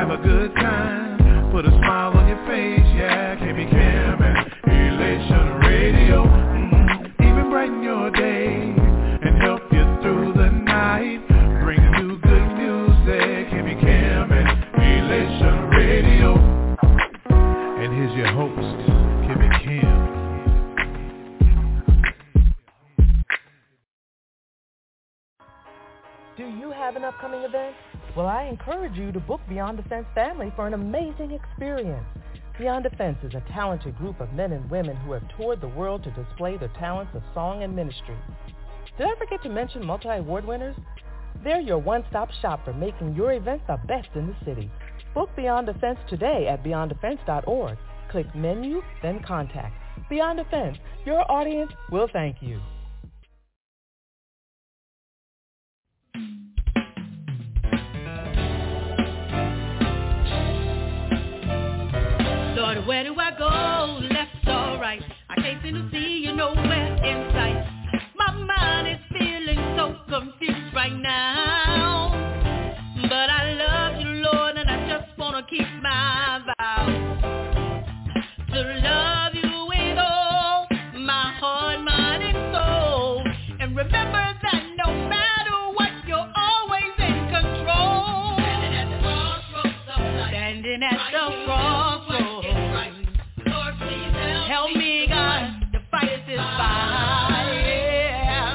have a good time, put a smile on your face, yeah, KB Cam and Elation Radio. Even brighten your day and help you through the night. Bring you good music, KB Cam and Elation Radio. And here's your host, KB Cam. Do you have an upcoming event? Well, I encourage you to book Beyond Defense Family for an amazing experience. Beyond Defense is a talented group of men and women who have toured the world to display their talents of song and ministry. Did I forget to mention multi-award winners? They're your one-stop shop for making your event the best in the city. Book Beyond Defense today at beyonddefense.org. Click Menu, then Contact. Beyond Defense, your audience will thank you. Lord, where do I go? Left or right? I can't seem to see you nowhere in sight. My mind is feeling so confused right now. But I love you, Lord, and I just want to keep my vow to love you with all my heart, mind, and soul. And remember that no matter what, you're always in control. Standing at the crossroads. Help me, God, to fight this fight. Yeah.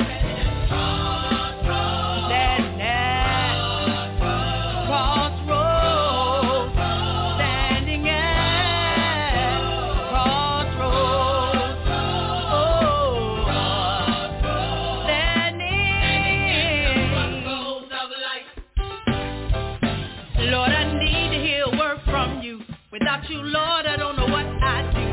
Standing at crossroads. Standing at crossroads. Oh, standing. Lord, I need to hear a word from you. Without you, Lord, I don't know what I'd do.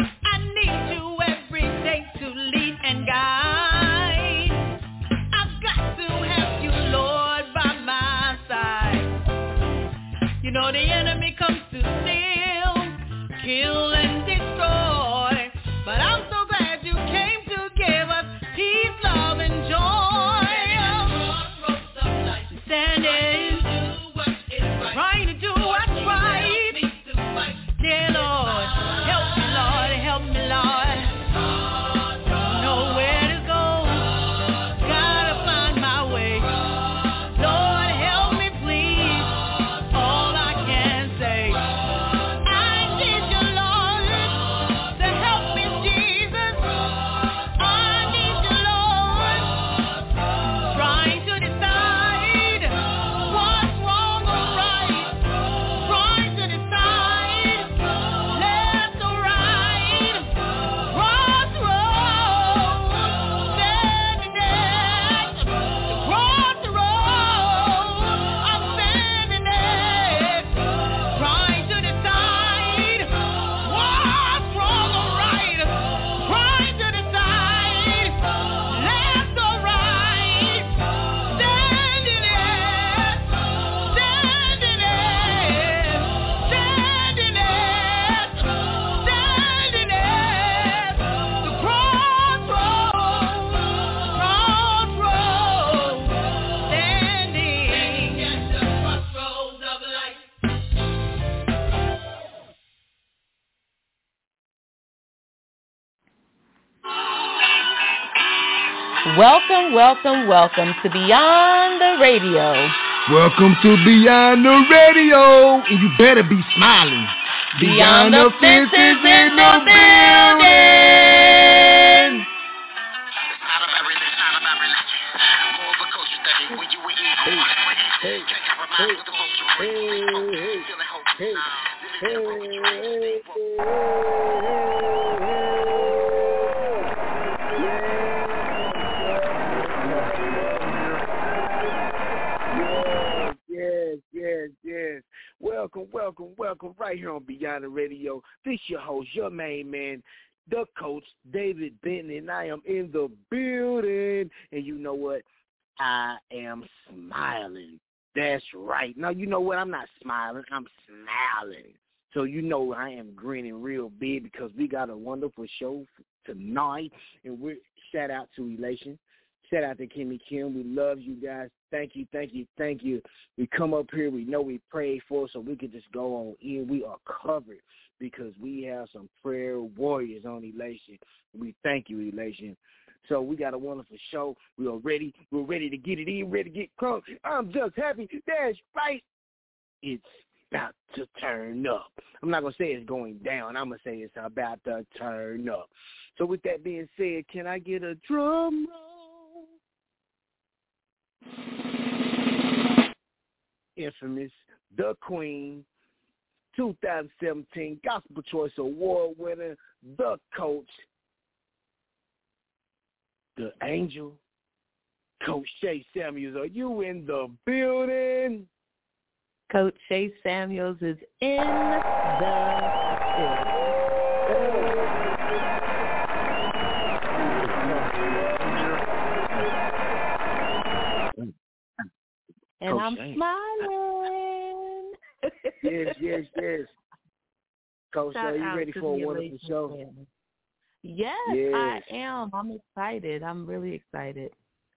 To lead and guide, I've got to have you, Lord, by my side. You know the enemy comes to steal, kill, and destroy, but I'm so glad you came to give us peace, love, and joy. Standing, trying to do what's right. Dear Lord, help me, Lord, help me, Lord. Welcome to Beyond the Radio. Welcome to Beyond the Radio, and you better be smiling. Beyond the fences in the building. Yes. Welcome right here on Beyond the Radio. This your host, your main man, the coach, David Benton, and I am in the building. And you know what? I am smiling. That's right. Now, you know what? I'm not smiling. I'm smiling. So you know I am grinning real big because we got a wonderful show tonight. And we shout out to Elation. Shout out to Kimmy Kim. We love you guys. Thank you, thank you, thank you. We come up here. We know we pray for, so we can just go on in. We are covered because we have some prayer warriors on Elation. We thank you, Elation. So we got a wonderful show. We are ready. We're ready to get it in, ready to get crunk. I'm just happy. That's right. It's about to turn up. I'm not going to say it's going down. I'm going to say it's about to turn up. So with that being said, can I get a drum roll? Infamous, the Queen, 2017 Gospel Choice Award winner, the Coach, the Angel, Coach Shay Samuels. Are you in the building? Coach Shay Samuels is in the building. And Coach I'm Shay. smiling. Yes. Coach, Shout are you out ready to for a the wonderful Elation show? family. Yes, Yes. I am. I'm excited. I'm really excited.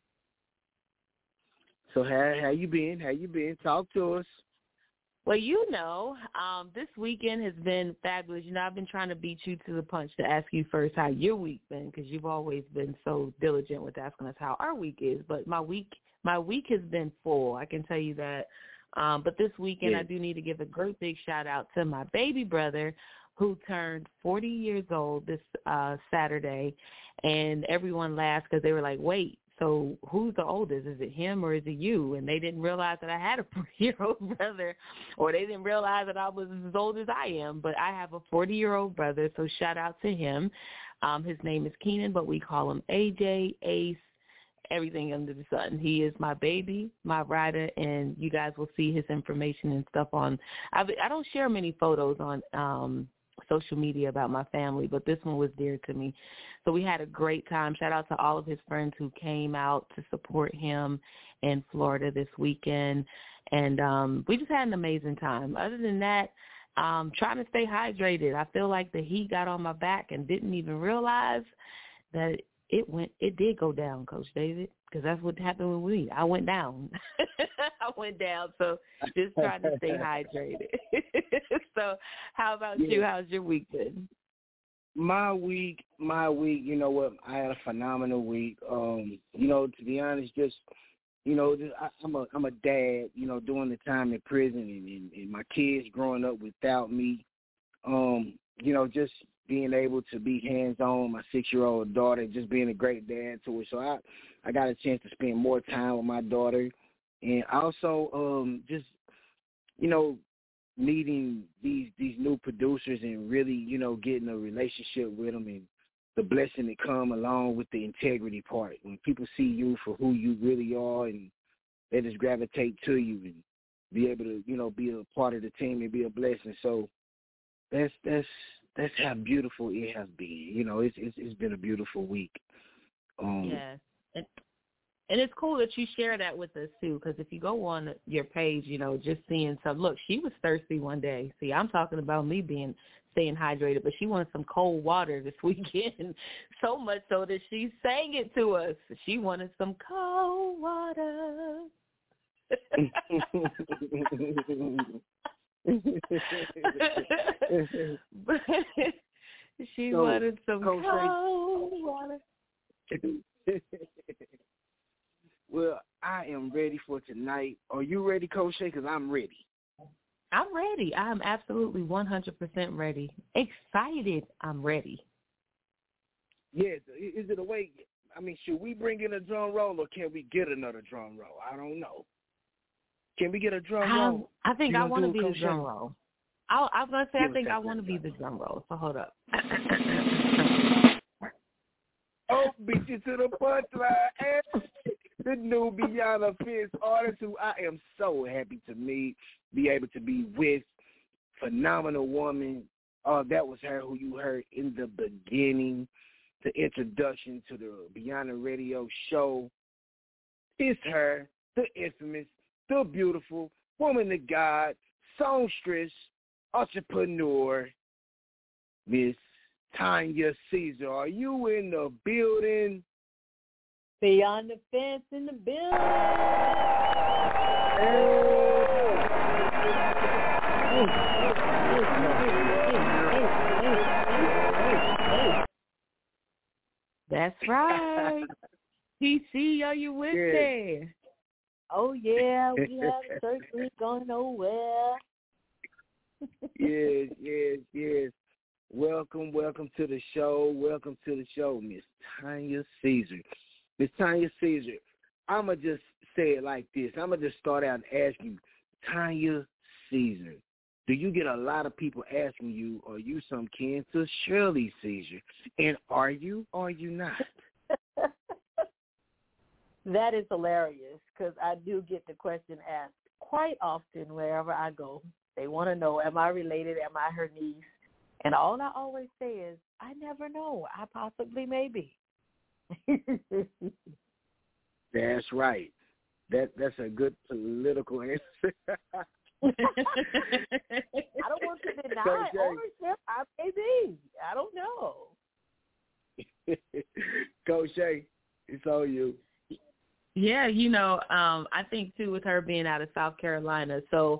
So how you been? How you been? Talk to us. Well, this weekend has been fabulous. I've been trying to beat you to the punch to ask you first how your week been, because you've always been so diligent with asking us how our week is. But my week has been full, I can tell you that. But this weekend, I do need to give a great big shout out to my baby brother, who turned 40 years old this Saturday, and everyone laughed because they were like, wait, so who's the oldest? Is it him or is it you? And they didn't realize that I had a 40-year-old brother, or they didn't realize that I was as old as I am. But I have a 40-year-old brother, so shout out to him. His name is Keenan, but we call him AJ, Ace, everything under the sun. He is my baby, my rider, and you guys will see his information and stuff on. I don't share many photos on social media about my family, but this one was dear to me. So we had a great time. Shout out to all of his friends who came out to support him in Florida this weekend, and we just had an amazing time. Other than that, trying to stay hydrated. I feel like the heat got on my back and didn't even realize that it did go down, Coach David, because that's what happened with me. I went down. So just trying to stay hydrated. So how about you? How's your week been? My week, you know what? I had a phenomenal week. To be honest, I'm a dad, doing the time in prison and my kids growing up without me. Just being able to be hands-on, my 6-year-old daughter, just being a great dad to her. So I got a chance to spend more time with my daughter. And also meeting these new producers and really, getting a relationship with them and the blessing that come along with the integrity part. When people see you for who you really are and they just gravitate to you and be able to, be a part of the team and be a blessing. So that's how beautiful it has been. It's been a beautiful week. Yes. And it's cool that you share that with us, too, because if you go on your page, just seeing some, look, she was thirsty one day. See, I'm talking about me staying hydrated, but she wanted some cold water this weekend, so much so that she sang it to us. She wanted some cold water. She wanted some cold water. Well, I am ready for tonight. Are you ready, Coach Shay? Because I'm ready. I'm ready. I'm absolutely 100% ready. Excited. I'm ready. Yes. Is it a way? I mean, should we bring in a drum roll or can we get another drum roll? I don't know. Can we get a drum roll? I think I want to be the drum roll. I was going to say, I think I want to be the drum roll. So hold up. Oh, beat you to the punchline. The new Beyond Offense artist who I am so happy to meet, be able to be with. Phenomenal woman. That was her who you heard in the beginning, the introduction to the Beyond the Radio show. It's her, the infamous, the beautiful woman of God, songstress, entrepreneur, Miss Tanya Caesar. Are you in the building? Beyond the Fence in the building. That's right. PC, are you with me? Oh, yeah, we haven't certainly gone nowhere. Yes. Welcome to the show. Welcome to the show, Miss Tanya Caesar. Miss Tanya Caesar, I'm going to just say it like this. I'm going to just start out and ask you, Tanya Caesar, do you get a lot of people asking you, are you some kin to Shirley Caesar? And are you or are you not? That is hilarious because I do get the question asked quite often wherever I go. They want to know, am I related? Am I her niece? And all I always say is, I never know. I possibly may be. That's right. That's a good political answer. I don't want to deny ownership. I may be. I don't know. Coach Shay, it's on you. Yeah, I think too with her being out of South Carolina. So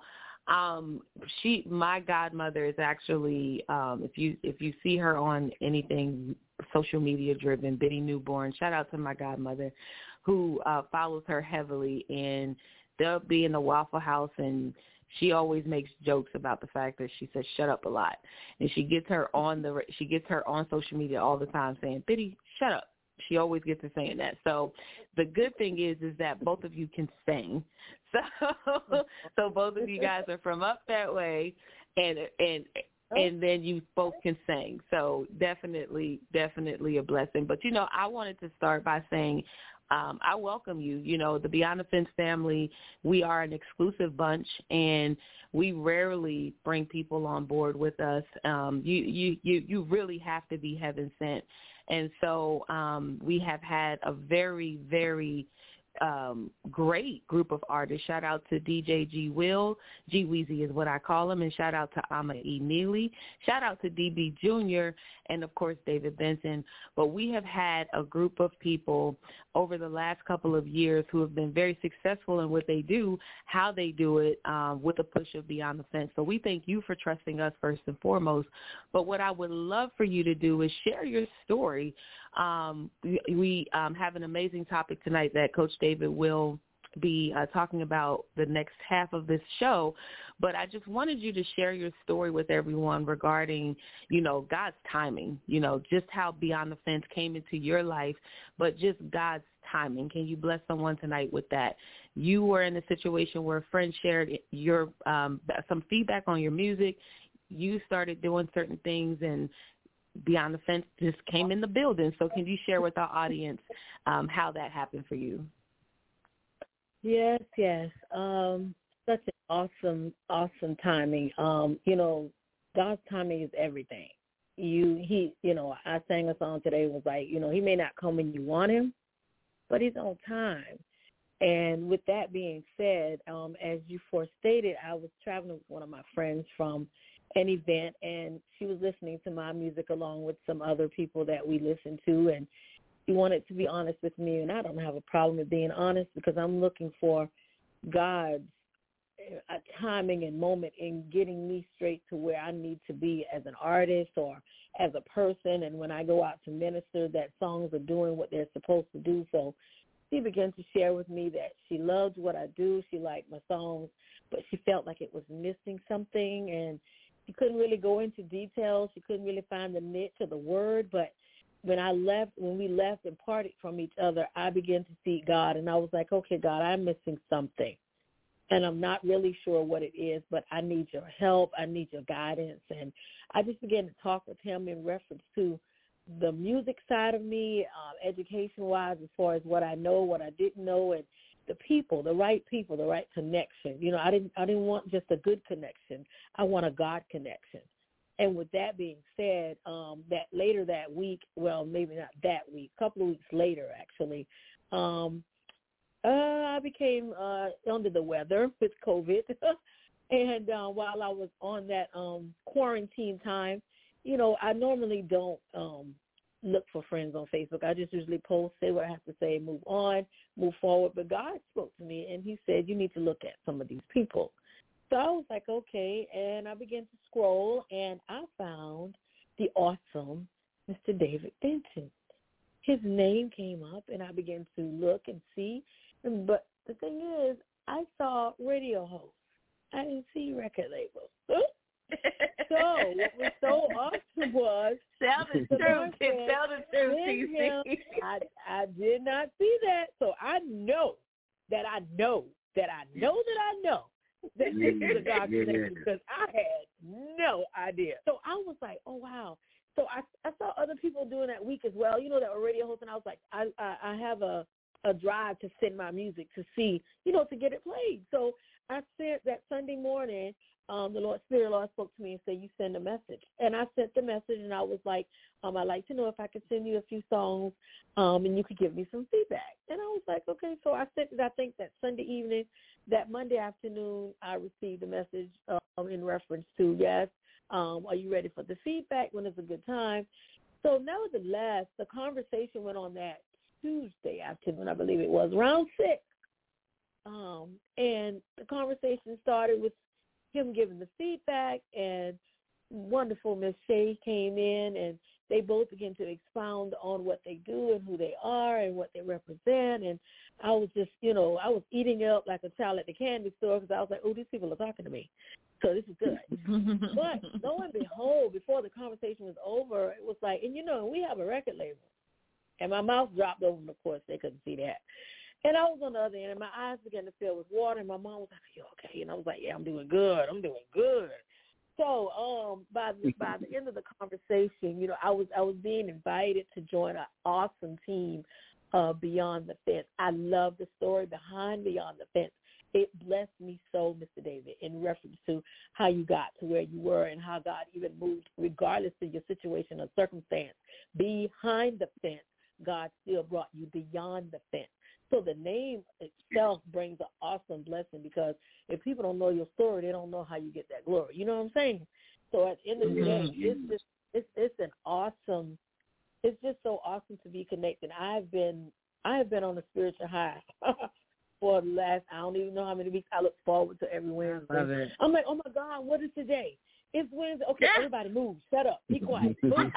my godmother is actually if you see her on anything social media driven, Biddy Newborn, shout out to my godmother who follows her heavily, and they'll be in the Waffle House, and she always makes jokes about the fact that she says shut up a lot, and she gets her on social media all the time saying, Biddy, shut up. She always gets her saying that. So the good thing is that both of you can sing. So both of you guys are from up that way, and then you both can sing. So definitely a blessing. But, I wanted to start by saying I welcome you. The Beyond the Fence family, we are an exclusive bunch, and we rarely bring people on board with us. You really have to be heaven sent. And so we have had a very, very great group of artists. Shout out to DJ G Will, G Weezy is what I call him, and shout out to Ama E. Neely. Shout out to DB Jr. and, of course, David Benson. But we have had a group of people over the last couple of years who have been very successful in what they do, how they do it, with a push of Beyond the Fence. So we thank you for trusting us first and foremost. But what I would love for you to do is share your story. We have an amazing topic tonight that Coach David will be talking about the next half of this show, but I just wanted you to share your story with everyone regarding, God's timing, just how Beyond the Fence came into your life, but just God's timing. Can you bless someone tonight with that? You were in a situation where a friend shared your some feedback on your music. You started doing certain things, and Beyond the Fence just came in the building. So can you share with our audience how that happened for you? Yes. Such an awesome timing. God's timing is everything. I sang a song today. It was like, he may not come when you want him, but he's on time. And with that being said, as you forestated, I was traveling with one of my friends from an event, and she was listening to my music along with some other people that we listen to, and she wanted to be honest with me, and I don't have a problem with being honest because I'm looking for God's timing and moment in getting me straight to where I need to be as an artist or as a person, and when I go out to minister, that songs are doing what they're supposed to do. So she began to share with me that she loved what I do, she liked my songs, but she felt like it was missing something, and she couldn't really go into details. She couldn't really find the niche of the word, but when we left and parted from each other, I began to seek God, and I was like, okay, God, I'm missing something, and I'm not really sure what it is, but I need your help. I need your guidance, and I just began to talk with him in reference to the music side of me, education-wise, as far as what I know, what I didn't know, and the people, the right connection. I didn't want just a good connection. I want a God connection. And with that being said, that later that week, well, maybe not that week, a couple of weeks later, actually, I became under the weather with COVID. And while I was on that quarantine time, I normally don't look for friends on Facebook. I just usually post, say what I have to say, move on, move forward. But God spoke to me, and he said, you need to look at some of these people. So I was like, okay, and I began to scroll, and I found the awesome Mr. David Benton. His name came up, and I began to look and see. But the thing is, I saw radio hosts. I didn't see record labels. So what was so awesome was tell the truth, TC. I did not see that, so I know that this is a God connection because I had no idea. So I was like, oh wow. So I saw other people doing that week as well. You know, that were radio hosts, and I was like, I have a drive to send my music to see, you know, to get it played. So I sent that Sunday morning. The Spirit of the Lord spoke to me and said, you send a message. And I sent the message, and I was like, I'd like to know if I could send you a few songs, and you could give me some feedback. And I was like, okay. So I sent it, I think, that Sunday evening. That Monday afternoon, I received a message in reference to, yes, are you ready for the feedback? When is a good time? So nevertheless, the conversation went on that Tuesday afternoon, I believe it was, around 6. And the conversation started with him giving the feedback, and wonderful Miss Shay came in, and they both began to expound on what they do and who they are and what they represent. And I was just, you know, I was eating up like a child at the candy store because I was like, oh, these people are talking to me. So this is good. But lo and behold, before the conversation was over, it was like, and you know, we have a record label. And my mouth dropped over, and of course, they couldn't see that. And I was on the other end, and my eyes began to fill with water, and my mom was like, are you okay? And I was like, yeah, I'm doing good. So by the end of the conversation, you know, I was being invited to join an awesome team Beyond the Fence. I love the story behind Beyond the Fence. It blessed me so, Mr. David, in reference to how you got to where you were and how God even moved regardless of your situation or circumstance. Behind the fence, God still brought you beyond the fence. So the name itself brings an awesome blessing, because if people don't know your story, they don't know how you get that glory. You know what I'm saying? So at the end of the day, it's just so awesome to be connected. I have been on a spiritual high for the last, I don't even know how many weeks. I look forward to every Wednesday. I love it. I'm like, oh my God, what is today? It's Wednesday. Okay, everybody move. Shut up. Be quiet. Move.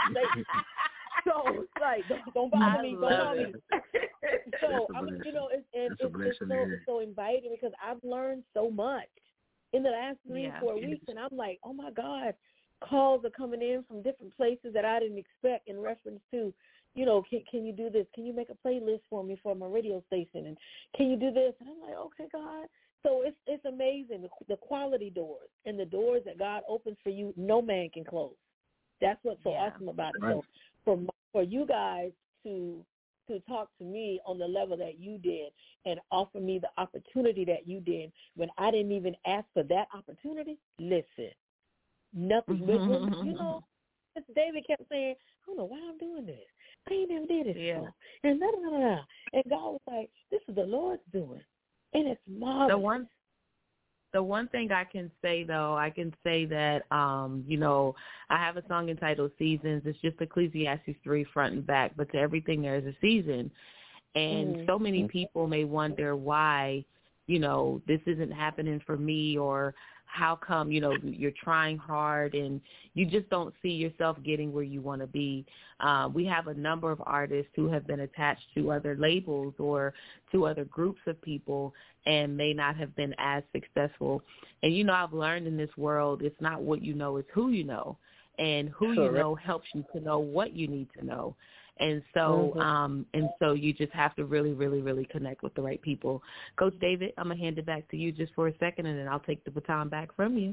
So it's like, don't bother me. Don't bother me. So you know, it's so inviting, because I've learned so much in the last 3-4 weeks, and I'm like, oh my God, calls are coming in from different places that I didn't expect in reference to, you know, can you do this? Can you make a playlist for me for my radio station? And can you do this? And I'm like, okay, God. So it's amazing, the quality doors and the doors that God opens for you, no man can close. That's what's so awesome about it. Right. So for you guys to talk to me on the level that you did and offer me the opportunity that you did when I didn't even ask for that opportunity, listen, nothing. You know, Mr. David kept saying, I don't know why I'm doing this. I ain't never did it before. And And God was like, this is the Lord's doing. And it's marvelous. The one thing I can say, though, that, you know, I have a song entitled Seasons. It's just Ecclesiastes 3 front and back, but to everything there is a season. And so many people may wonder why, you know, this isn't happening for me, or how come, you know, you're trying hard and you just don't see yourself getting where you want to be. We have a number of artists who have been attached to other labels or to other groups of people and may not have been as successful. And, you know, I've learned in this world, it's not what you know, it's who you know. And who you know helps you to know what you need to know. And so you just have to really, really, really connect with the right people. Coach David, I'm going to hand it back to you just for a second, and then I'll take the baton back from you.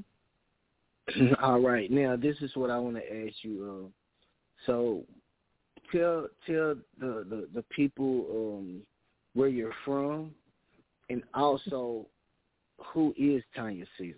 All right. Now, this is what I want to ask you. So tell the people where you're from, and also who is Tanya Caesar?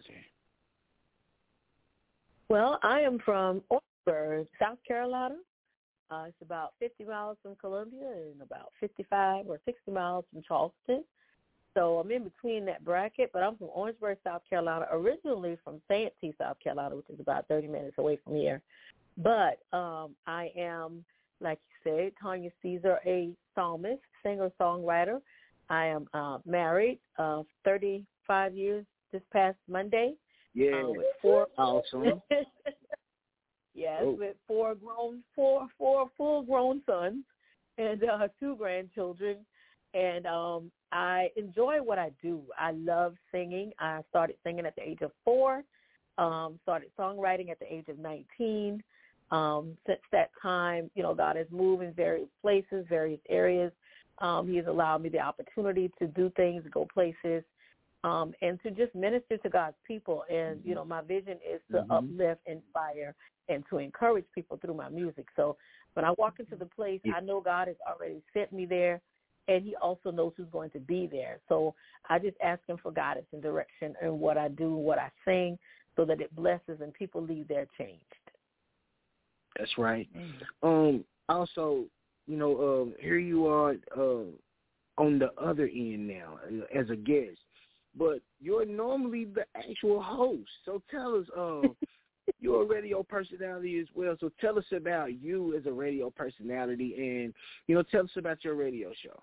Well, I am from Orangeburg, South Carolina. It's about 50 miles from Columbia and about 55 or 60 miles from Charleston. So I'm in between that bracket, but I'm from Orangeburg, South Carolina, originally from Santee, South Carolina, which is about 30 minutes away from here. But I am like you said, Tanya Caesar, a psalmist, singer-songwriter. I am married, 35 years this past Monday. Yeah, with 4 awesome. Yes, with four full-grown sons and 2 grandchildren. And I enjoy what I do. I love singing. I started singing at the age of 4, started songwriting at the age of 19. Since that time, God has moved in various places, various areas. He has allowed me the opportunity to do things, go places, and to just minister to God's people. And, my vision is to uplift, inspire, and to encourage people through my music. So when I walk into the place, I know God has already sent me there, and he also knows who's going to be there. So I just ask him for guidance and direction in what I do, what I sing, so that it blesses and people leave there changed. That's right. Also, here you are on the other end now as a guest, but you're normally the actual host. So tell us, you're a radio personality as well. So tell us about you as a radio personality, and tell us about your radio show.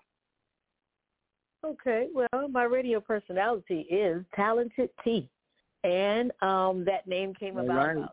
Okay, well, my radio personality is Talented T, and that name came about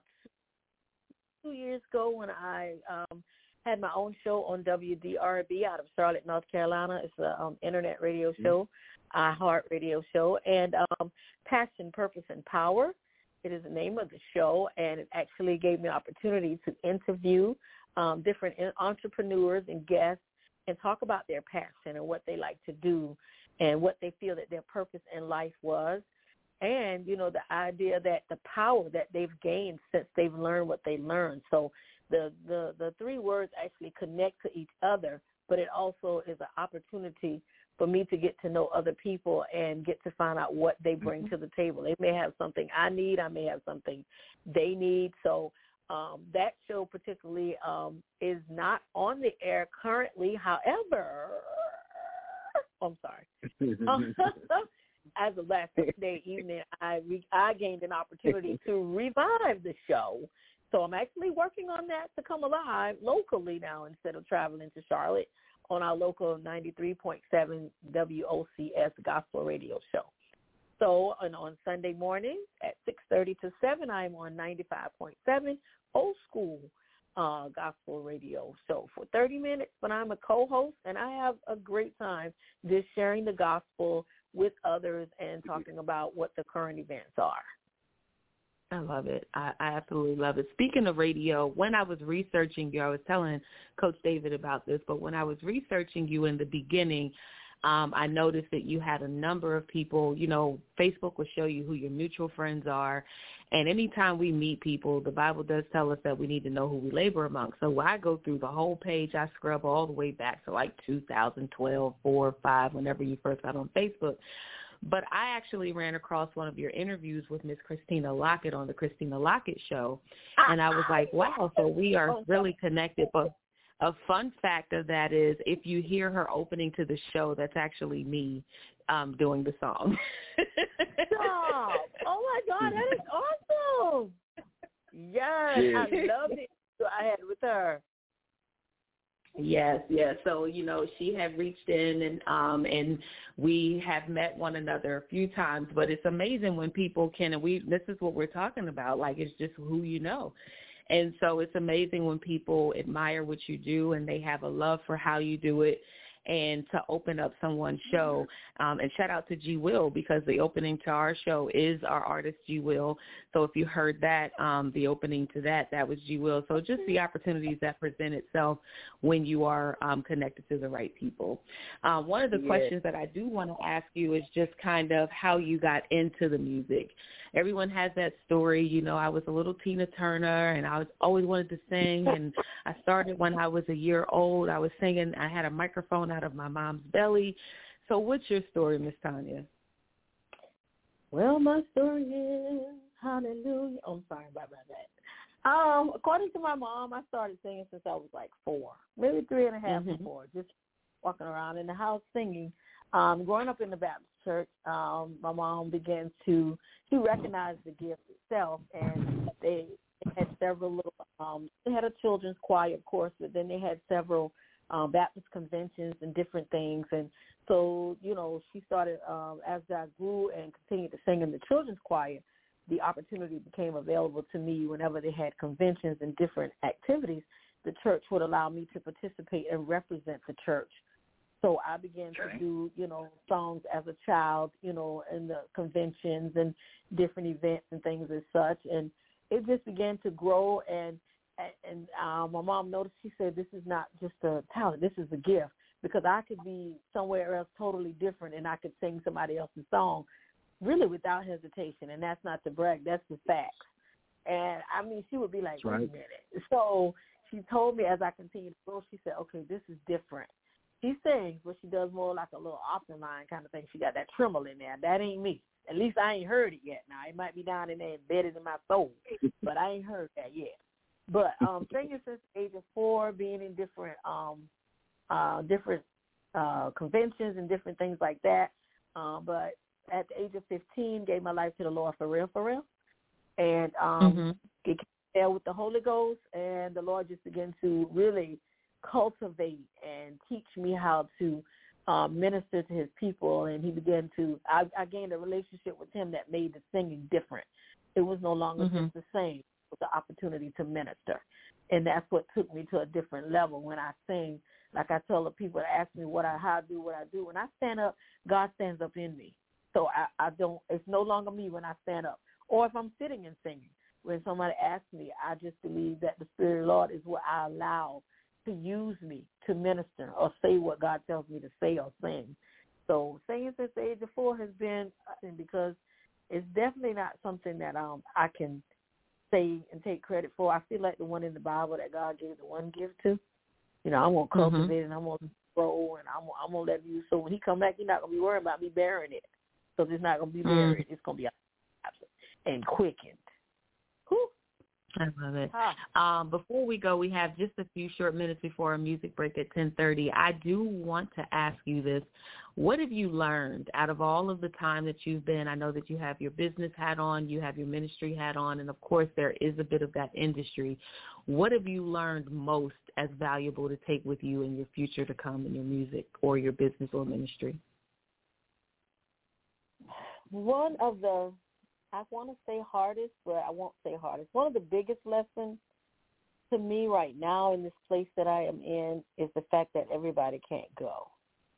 2 years ago when I had my own show on WDRB out of Charlotte, North Carolina. It's an internet radio show, iHeart radio show, and Passion, Purpose, and Power. It is the name of the show, and it actually gave me an opportunity to interview different entrepreneurs and guests and talk about their passion and what they like to do and what they feel that their purpose in life was. And, the idea that the power that they've gained since they've learned what they learned. So the 3 words actually connect to each other, but it also is an opportunity for me to get to know other people and get to find out what they bring to the table. They may have something I need. I may have something they need. So that show particularly is not on the air currently. However, I'm sorry. As of last Thursday evening, I gained an opportunity to revive the show. So I'm actually working on that to come alive locally now instead of traveling to Charlotte on our local 93.7 WOCS gospel radio show. So on Sunday mornings at 6:30 to 7, I'm on 95.7 old school gospel radio show for 30 minutes, but I'm a co-host, and I have a great time just sharing the gospel with others and talking about what the current events are. I love it. I absolutely love it. Speaking of radio, when I was researching you, I was telling Coach David about this, but when I was researching you in the beginning, I noticed that you had a number of people. Facebook will show you who your mutual friends are, and anytime we meet people, the Bible does tell us that we need to know who we labor among. So when I go through the whole page, I scrub all the way back to like 2012, 4 or 5, whenever you first got on Facebook. But I actually ran across one of your interviews with Miss Christina Lockett on the Christina Lockett Show, and I was like, wow, so we are really connected. But a fun fact of that is if you hear her opening to the show, that's actually me doing the song. Stop. Oh, my God, that is awesome. Yes, I love it. So I had with her. Yes. So, she had reached in and we have met one another a few times, but it's amazing when people can, and this is what we're talking about, like it's just who you know. And so it's amazing when people admire what you do and they have a love for how you do it, and to open up someone's show. And shout out to G. Will, because the opening to our show is our artist, G. Will. So if you heard that, the opening to that was G. Will. So just the opportunities that present itself when you are connected to the right people. One of the questions that I do want to ask you is just kind of how you got into the music. Everyone has that story. I was a little Tina Turner, and I always wanted to sing, and I started when I was a year old. I was singing. I had a microphone out of my mom's belly. So what's your story, Miss Tanya? Well, my story is, hallelujah. Oh, I'm sorry about that. According to my mom, I started singing since I was like 4, maybe 3 and a half or 4, just walking around in the house singing. Growing up in the Baptist church, my mom she recognized the gift itself, and they they had several little, they had a children's choir, of course, but then they had several Baptist conventions and different things. And so, she started, as I grew and continued to sing in the children's choir, the opportunity became available to me whenever they had conventions and different activities. The church would allow me to participate and represent the church. So I began to do, songs as a child, in the conventions and different events and things as such. And it just began to grow. And my mom noticed, she said, this is not just a talent, this is a gift, because I could be somewhere else totally different and I could sing somebody else's song really without hesitation. And that's not to brag, that's the facts. And I mean, she would be like, wait a minute. So she told me as I continued to grow, she said, okay, this is different. She sings, but she does more like a little opera line kind of thing. She got that tremolo in there. That ain't me. At least I ain't heard it yet. Now, it might be down in there embedded in my soul, but I ain't heard that yet. But singing since the age of 4, being in different conventions and different things like that. But at the age of 15, gave my life to the Lord for real. And it came there with the Holy Ghost, and the Lord just began to really cultivate and teach me how to minister to his people. And he began to, I gained a relationship with him that made the singing different. It was no longer just the same, with the opportunity to minister. And that's what took me to a different level. When I sing, like I tell the people that ask me how I do what I do, when I stand up, God stands up in me. So I don't, it's no longer me when I stand up. Or if I'm sitting and singing, when somebody asks me, I just believe that the Spirit of the Lord is what I allow to use me to minister or say what God tells me to say or sing. So singing since the age of 4 has been, because it's definitely not something that I can say and take credit for. I feel like the one in the Bible that God gave the one gift to. I'm going to cultivate it, and I'm going to grow, and I'm going to let you. So when he come back, he's not going to be worried about me burying it. So it's not going to be buried. It's going to be absent and quickened. Whew. I love it. Before we go, we have just a few short minutes before our music break at 10:30. I do want to ask you this. What have you learned out of all of the time that you've been? I know that you have your business hat on, you have your ministry hat on, and, of course, there is a bit of that industry. What have you learned most as valuable to take with you in your future to come in your music or your business or ministry? One of the, I want to say hardest, but I won't say hardest. One of the biggest lessons to me right now in this place that I am in is the fact that everybody can't go.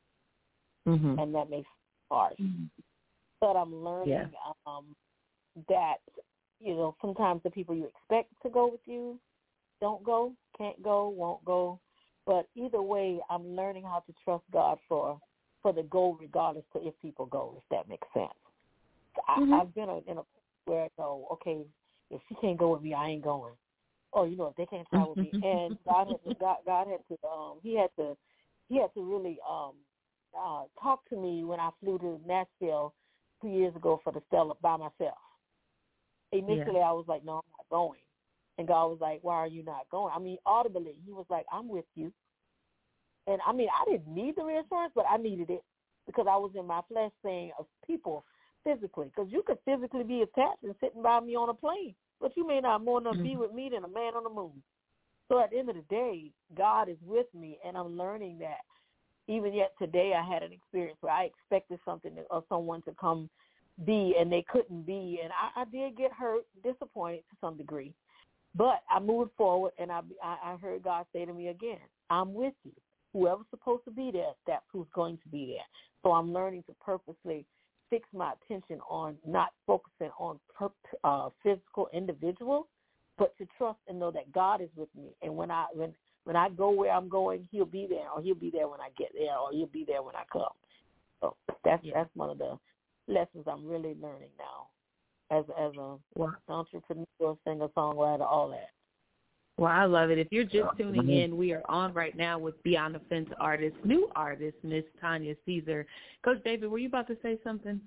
And that makes it hard. But I'm learning that, sometimes the people you expect to go with you don't go, can't go, won't go. But either way, I'm learning how to trust God for the goal regardless to if people go, if that makes sense. I've been in a where I go, okay, if she can't go with me, I ain't going. Or if they can't travel with me, and God had to really talk to me when I flew to Nashville 2 years ago for the Stella by myself. Initially, I was like, no, I'm not going, and God was like, why are you not going? I mean, audibly, He was like, I'm with you, and I mean, I didn't need the reassurance, but I needed it because I was in my flesh saying of people. Physically, because you could physically be attached and sitting by me on a plane, but you may not more than be with me than a man on the moon. So at the end of the day, God is with me, and I'm learning that. Even yet today, I had an experience where I expected something or someone to come be, and they couldn't be, and I did get hurt, disappointed to some degree. But I moved forward, and I heard God say to me again, I'm with you. Whoever's supposed to be there, that's who's going to be there. So I'm learning to purposely fix my attention on not focusing on physical individuals, but to trust and know that God is with me. And when I go where I'm going, He'll be there, or He'll be there when I get there, or He'll be there when I come. So that's one of the lessons I'm really learning now as an entrepreneur, singer, songwriter, all that. Well, I love it. If you're just tuning in, we are on right now with Beyond the Fence new artist, Miss Tanya Caesar. Coach David, were you about to say something?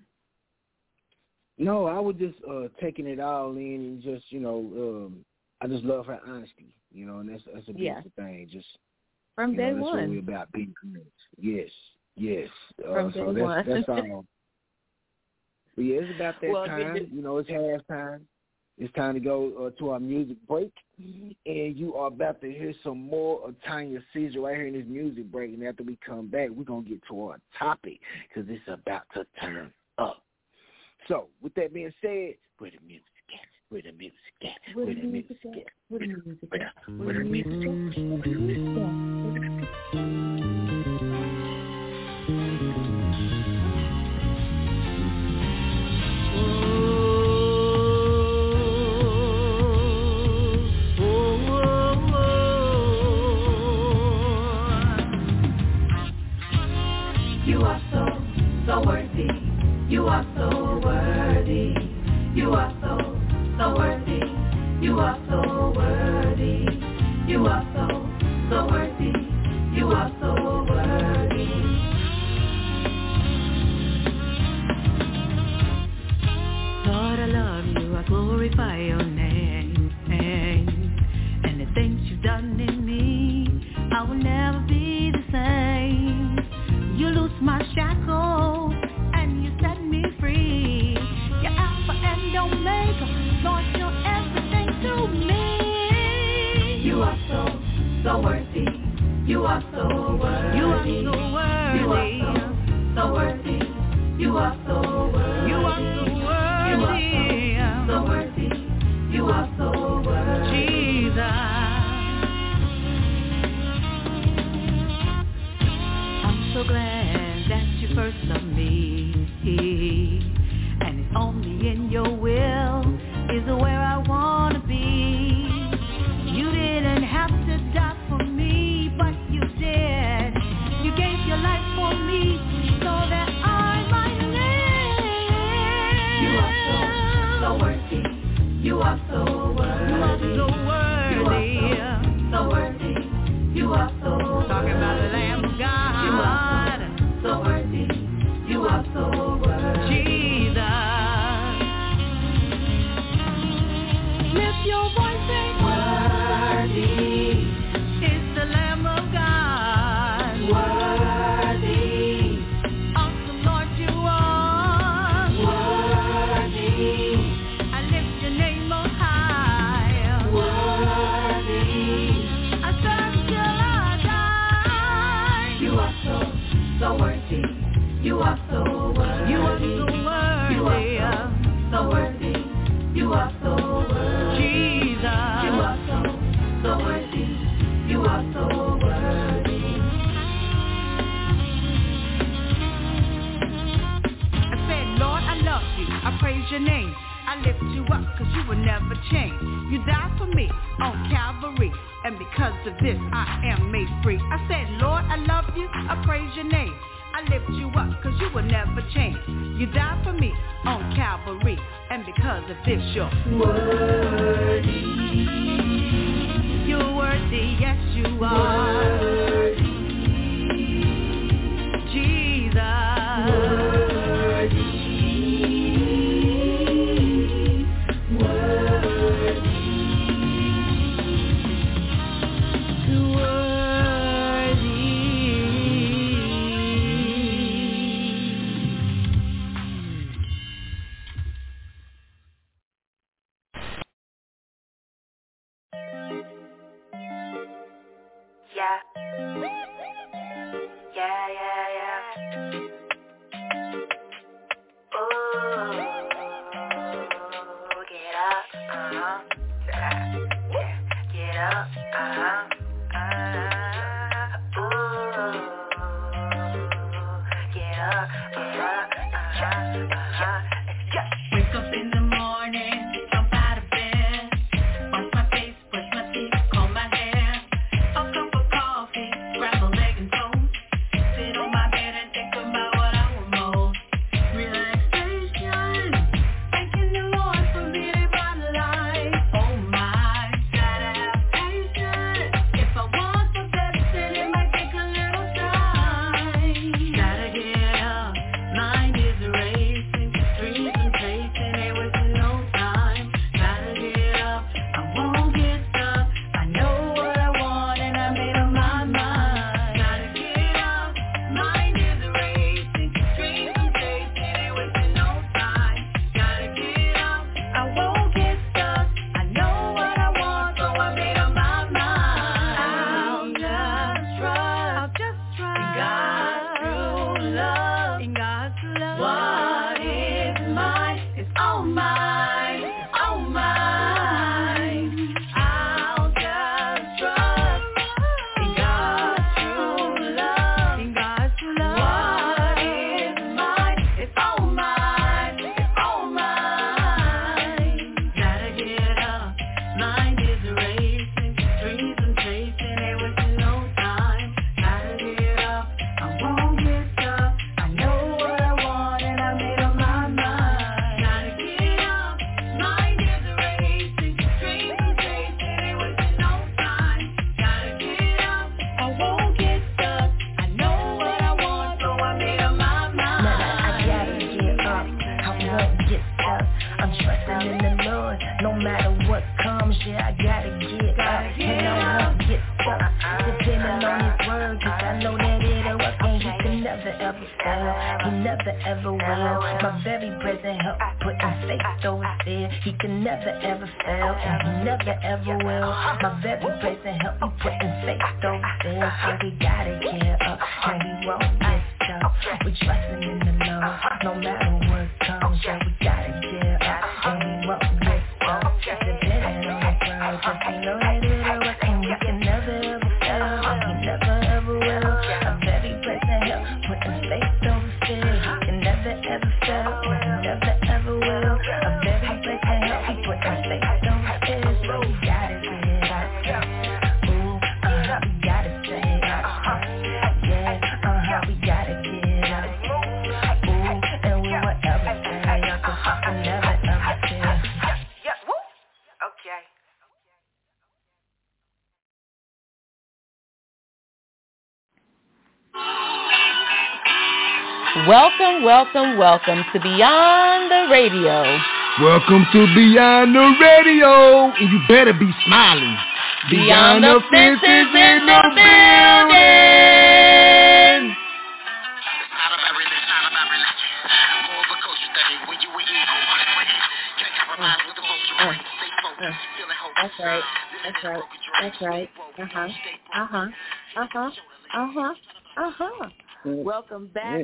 No, I was just taking it all in and just, I just love her honesty, and that's a beautiful thing. Just from day that's one. What we're about, being honest. Yes. From day one. That's all. But yeah, it's about that time. It's halftime. It's time to go to our music break, and you are about to hear some more of Tanya Caesar right here in this music break. And after we come back, we're going to get to our topic because it's about to turn up. So, with that being said, where the music at? Where the music at? Where the music at? Where the music at? Where the music at? So worthy, you are so worthy, you are so worthy, you are so worthy, you are so worthy, you are so worthy. Lord, I love you, I glorify your name, and the things you've done in me, I will never be the same. You loose my shackles and you set me free. You're Alpha and Omega, Lord, you're everything to me. You are so worthy. You are so worthy. You are so worthy. You are so worthy. You are so worthy. You are so worthy. You are so worthy. You are so worthy. Jesus. So glad that you first loved me, and it's only in your will is where I want to be. You didn't have to die for me, but you did. You gave your life for me so that I might live. You are so worthy. You are so worthy. You are so worthy. You are so worthy. Talking about the Lamb of God. You are so worthy. You are so worthy. Jesus. Lift your voice and worthy is the Lamb of God. Worthy. Awesome Lord you are. Worthy. I lift your name on high. Worthy. I serve till I die. You are so worthy. You are so worthy. You are so worthy. You are so worthy. You are so worthy. Jesus. You are so worthy. You are so worthy. I said, Lord, I love you. I praise your name. I lift you up because you will never change. You died for me on Calvary, and because of this I am made free. I said, Lord, I love you. I praise your name. I lift you up because you will never change. You died for me on Calvary, and because of this you're worthy. You're worthy, yes you are. Worthy. Jesus. Worthy. Mind is racing, What is mine is all mine, all mine. I'll just trust in God's true love, in God's true love. What is mine is all mine, it's all mine. Gotta get up, mind is racing, dreams and chasing, ain't wasting no time. Gotta get up, I won't get stuck. I know what I want and I made up my mind. Gotta get up, mind is racing, dreams and chasing, ain't wasting no time. Gotta get up, I won't get stuck. I know what I want, so I made up my mind. I gotta get up, I won't get stuck. I'm trusting in the Lord, no matter what comes, yeah, I gotta get up, and I won't get stuck. Depending on His word, 'cause I know that it'll work, and He can never ever fail, He never ever will. My very present help, putting faith over fear. He can never ever fail, and He never ever will. My very present help, putting faith over fear. So we gotta get up, and we won't get stuck. We trusting in the Lord, no matter what comes, yeah, we gotta get up, and we won't get stuck. Depending on His word, 'cause we know that it'll work, and He can never ever fail, and He never ever will. My very present help, putting faith over fear. He can never ever fail, and He never ever will. My very present help, putting faith over fear. So we gotta get up. Ooh, we gotta stay up. Yeah, we gotta get up. Ooh, and we will ever stay up, 'cause we can never ever fail. Okay. Welcome, welcome, welcome to Beyond the Radio. Welcome to Beyond the Radio, and you better be smiling. Beyond the fences in the building. That's right. Welcome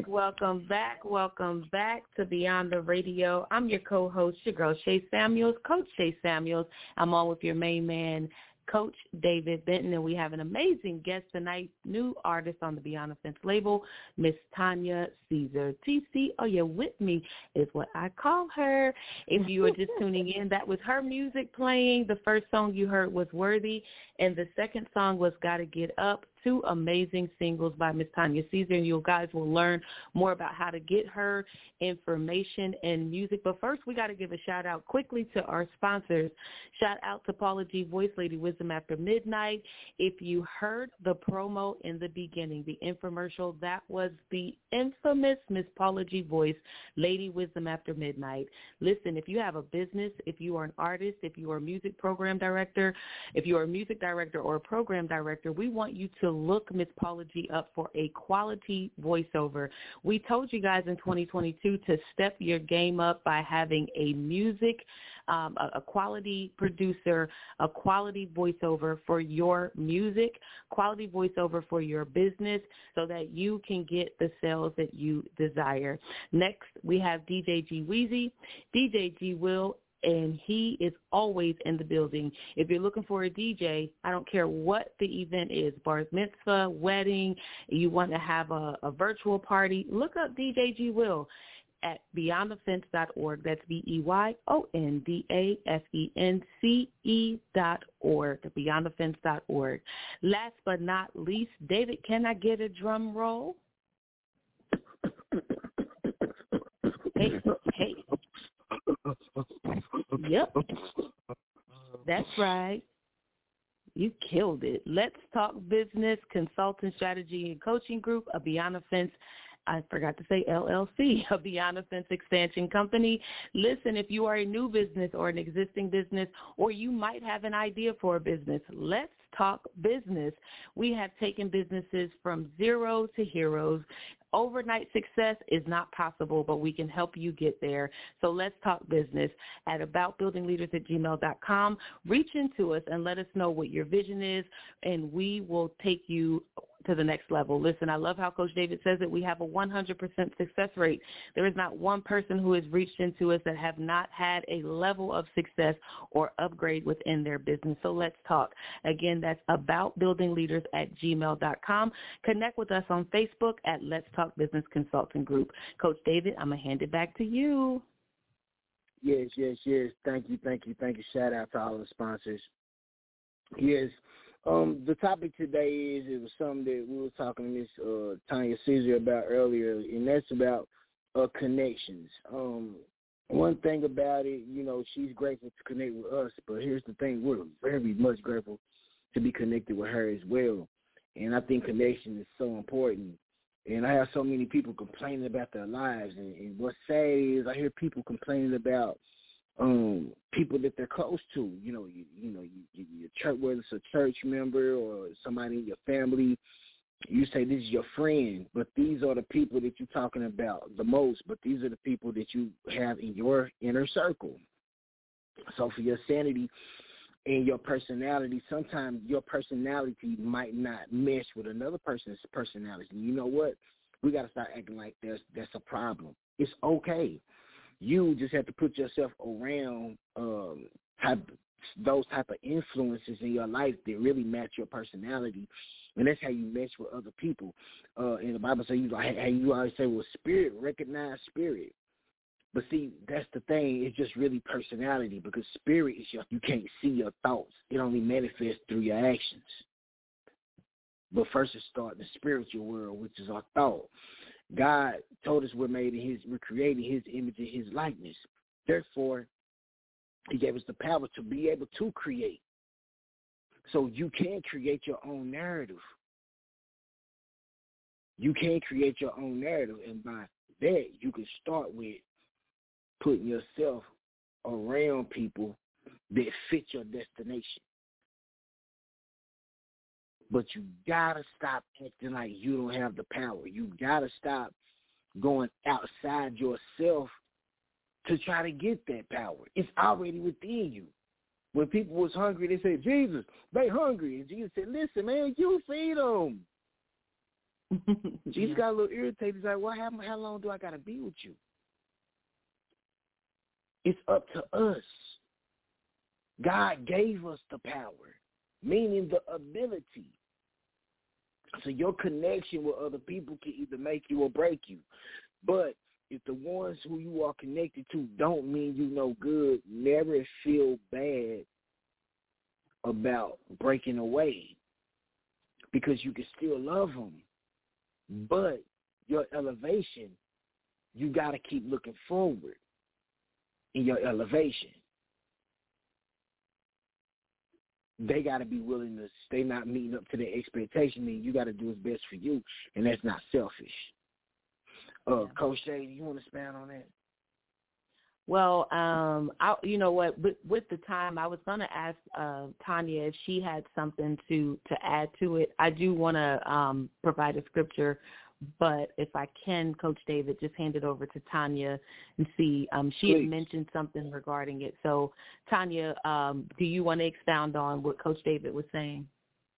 back to Beyond the Radio. I'm your co-host, your girl, Shay Samuels, Coach Shay Samuels. I'm on with your main man, Coach David Benton, and we have an amazing guest tonight, new artist on the Beyond the Fence label, Miss Tanya Caesar. TC, are you with me, is what I call her. If you are just tuning in, that was her music playing. The first song you heard was Worthy, and the second song was Gotta Get Up. Two amazing singles by Miss Tanya Caesar, and you guys will learn more about how to get her information and music. But first, we got to give a shout-out quickly to our sponsors. Shout out to Paula G. Voice, Lady Wisdom After Midnight. If you heard the promo in the beginning, the infomercial, that was the infamous Miss Paula G. Voice, Lady Wisdom After Midnight. Listen, if you have a business, if you are an artist, if you are a music program director, if you are a music director or a program director, we want you to look Miss Paula G up for a quality voiceover. We told you guys in 2022 to step your game up by having a music, a quality producer, a quality voiceover for your music, quality voiceover for your business, so that you can get the sales that you desire. Next, we have DJ G Weezy, DJ G Will, and he is always in the building. If you're looking for a DJ, I don't care what the event is, bar mitzvah, wedding, you want to have a virtual party, look up DJ G Will at beyondthefence.org. That's BEYONDAFENCE.org, beyondthefence.org. Last but not least, David, can I get a drum roll? Hey. Yep. That's right. You killed it. Let's Talk Business Consulting Strategy and Coaching Group, a Beyond the Fence, I forgot to say LLC, a Beyond the Fence expansion company. Listen, if you are a new business or an existing business, or you might have an idea for a business, let's talk business. We have taken businesses from zero to heroes. Overnight success is not possible, but we can help you get there. So let's talk business at aboutbuildingleaders@gmail.com. Reach into us and let us know what your vision is, and we will take you to the next level. Listen, I love how Coach David says it. We have a 100% success rate. There is not one person who has reached into us that have not had a level of success or upgrade within their business. So let's talk. Again, that's aboutbuildingleaders@gmail.com. Connect with us on Facebook at Let's Talk Business Consulting Group. Coach David, I'm going to hand it back to you. Yes. Thank you. Shout out to all the sponsors. Yes. The topic today it was something that we were talking to Miss Tanya Caesar about earlier, and that's about connections. One thing about it, she's grateful to connect with us, but here's the thing, we're very much grateful to be connected with her as well. And I think connection is so important. And I have so many people complaining about their lives, and what's sad is I hear people complaining about people that they're close to. Your church, whether it's a church member or somebody in your family. You say this is your friend, but these are the people that you're talking about the most. But these are the people that you have in your inner circle. So for your sanity and your personality, sometimes your personality might not mesh with another person's personality. You know what? We got to start acting like that's a problem. It's okay. You just have to put yourself around those type of influences in your life that really match your personality, and that's how you mesh with other people. And the Bible says, you always say, well, spirit recognize spirit. But see, that's the thing. It's just really personality, because spirit is you can't see your thoughts. It only manifests through your actions. But first it starts in the spiritual world, which is our thought. God told us we're created in His image and His likeness. Therefore, He gave us the power to be able to create. So you can create your own narrative. You can create your own narrative, and by that you can start with putting yourself around people that fit your destination. But you gotta stop acting like you don't have the power. You gotta stop going outside yourself to try to get that power. It's already within you. When people was hungry, they said, Jesus, they hungry. And Jesus said, listen, man, you feed them. Jesus got a little irritated. He's like, well, how long do I got to be with you? It's up to us. God gave us the power, meaning the ability. So your connection with other people can either make you or break you. But if the ones who you are connected to don't mean you no good, never feel bad about breaking away, because you can still love them. But your elevation, you got to keep looking forward in your elevation. They got to be willing to stay not meeting up to their expectation. I mean, you got to do what's best for you, and that's not selfish. Coach Shay, you want to expand on that? Well, you know what? With the time, I was going to ask Tanya if she had something to add to it. I do want to provide a scripture, but if I can, Coach David, just hand it over to Tanya and see. She had mentioned something regarding it. So, Tanya, do you want to expound on what Coach David was saying?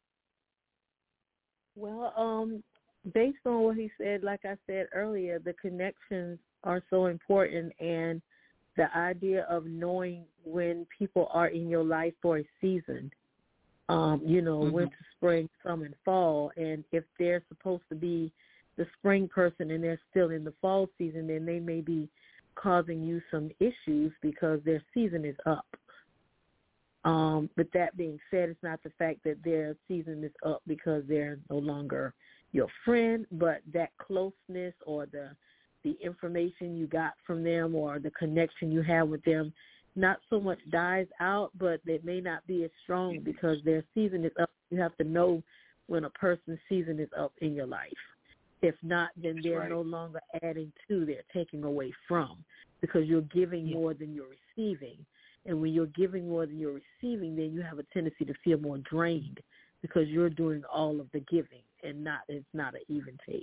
Well, based on what he said, like I said earlier, the connections are so important, and the idea of knowing when people are in your life for a season, winter, spring, summer, and fall, and if they're supposed to be the spring person and they're still in the fall season, then they may be causing you some issues because their season is up. But that being said, it's not the fact that their season is up because they're no longer your friend, but that closeness or the information you got from them or the connection you have with them not so much dies out, but they may not be as strong because their season is up. You have to know when a person's season is up in your life. If not, then they're no longer adding to, they're taking away from, because you're giving more than you're receiving. And when you're giving more than you're receiving, then you have a tendency to feel more drained because you're doing all of the giving and it's not an even take.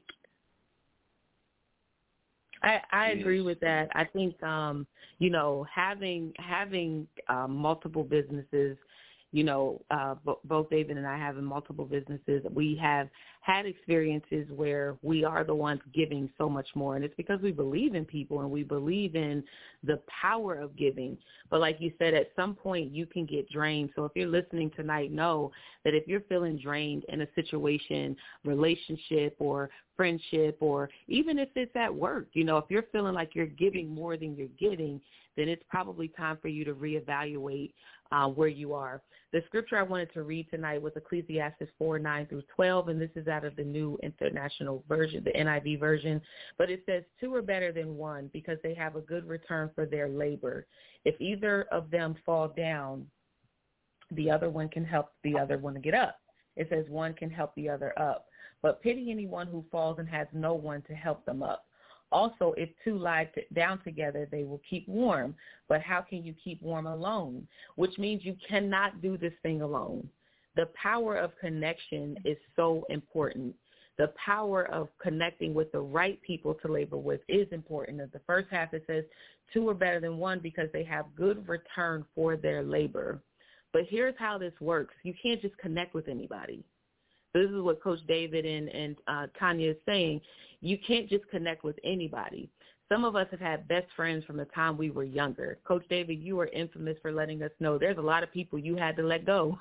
I agree with that. I think, having multiple businesses, both David and I having multiple businesses, we have had experiences where we are the ones giving so much more. And it's because we believe in people and we believe in the power of giving. But like you said, at some point you can get drained. So if you're listening tonight, know that if you're feeling drained in a situation, relationship or friendship, or even if it's at work, you know, if you're feeling like you're giving more than you're getting, then it's probably time for you to reevaluate where you are. The scripture I wanted to read tonight was Ecclesiastes 4:9-12, and this is out of the New International Version, the NIV version. But it says, 2 are better than one because they have a good return for their labor. If either of them fall down, the other one can help the other one to get up. It says one can help the other up. But pity anyone who falls and has no one to help them up. Also, if 2 lie down together, they will keep warm. But how can you keep warm alone? Which means you cannot do this thing alone. The power of connection is so important. The power of connecting with the right people to labor with is important. In the first half, it says 2 are better than one because they have good return for their labor. But here's how this works. You can't just connect with anybody. This is what Coach David and Tanya is saying. You can't just connect with anybody. Some of us have had best friends from the time we were younger. Coach David, you are infamous for letting us know there's a lot of people you had to let go.